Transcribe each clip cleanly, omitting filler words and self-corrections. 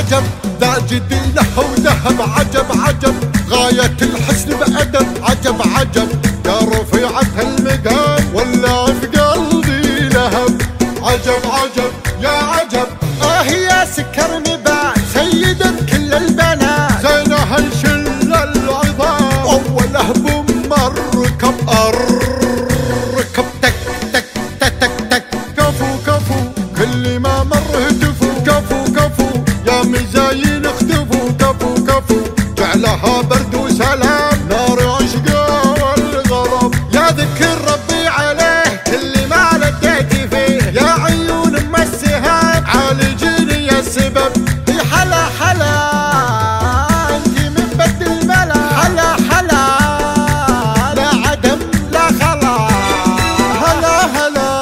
عجب ذا جديله وذهب، عجب عجب غاية الحسن بأدب، عجب عجب يا رفيعة المقام ولا في قلبي لهب، عجب عجب يا عجب يا سكر نبات سيدة كل البنات، زينها الشل العظام أوله بمركب الركب تك تك تك تك تك، كفو كفو كل ما مر هتفوا، كفو كفو يا مزايين اختفوا، كفو كفو جعلها برد وسلام نار عشقه والغضب، يا ذكر ربي عليه كل ما لديت فيه، يا عيون ام السهام عالجيني يا السبب، حلا حلا انت من بد الملا، حلا حلا لا عدم لا خلا، هلا هلا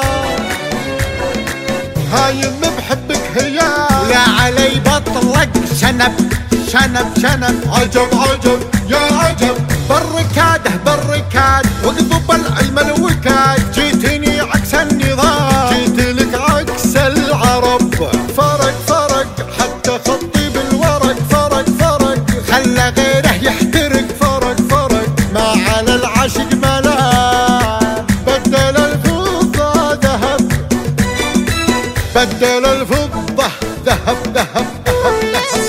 هايم بحبك هيا، لا علي بطلق شنب شنب شنب، عجب عجب يا عجب بالركاده بالركاد واقضب العلم الوكاد، جيتني عكس النظام، جيت لك عكس العرب، فرق فرق حتى خطي بالورق، فرق فرق خلى غيره يحترق، فرق فرق ما على العاشق ملام، بدل الفضة ذهب، بدل الفضة ذهب ذهب ذهب ذهب.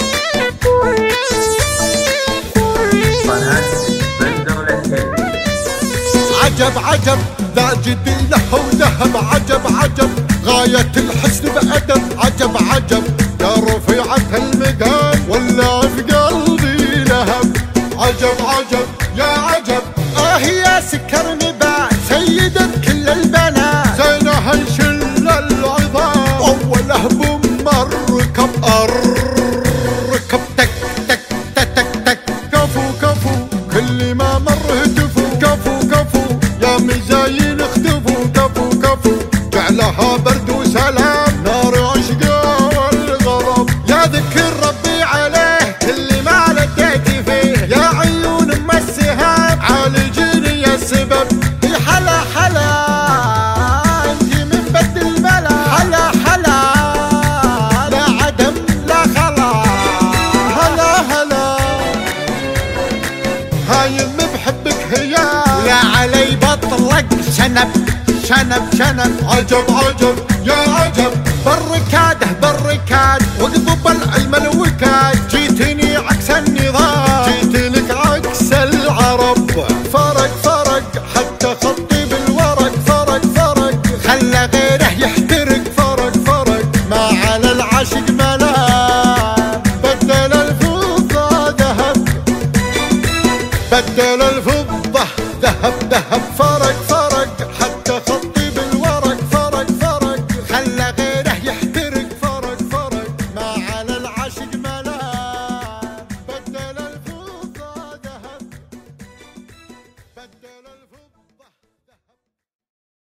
عجب عجب ذا جديله وذهب، عجب عجب غاية الحسن بأدب، عجب عجب يا رفيعة المقام ولا في قلبي لهب، عجب عجب يا عجب يا سكر نبات سيدة كل البنات، زينها الشل العظام أوله بمركب الركب تك تك تك تك تك، كفو كفو كل ما مر هتفوا، كفو كفو يا مزايين اختفوا، كفو كفو جعلها برد وسلام نار عشقه والغضب، يا ذكر ربي عليه كل ما لديت فيه، يا عيون ام السهام عالجيني يا السبب، حلا حلا انت من بد الملا، حلا حلا لا عدم لا خلا، هلا هلا هايم بحبك هيا، لا علي بطلق شنب شنب شنب، عجب عجب يا عجب بالركاده بالركاد واقضب العلم الوكاد، جيتني عكس النظام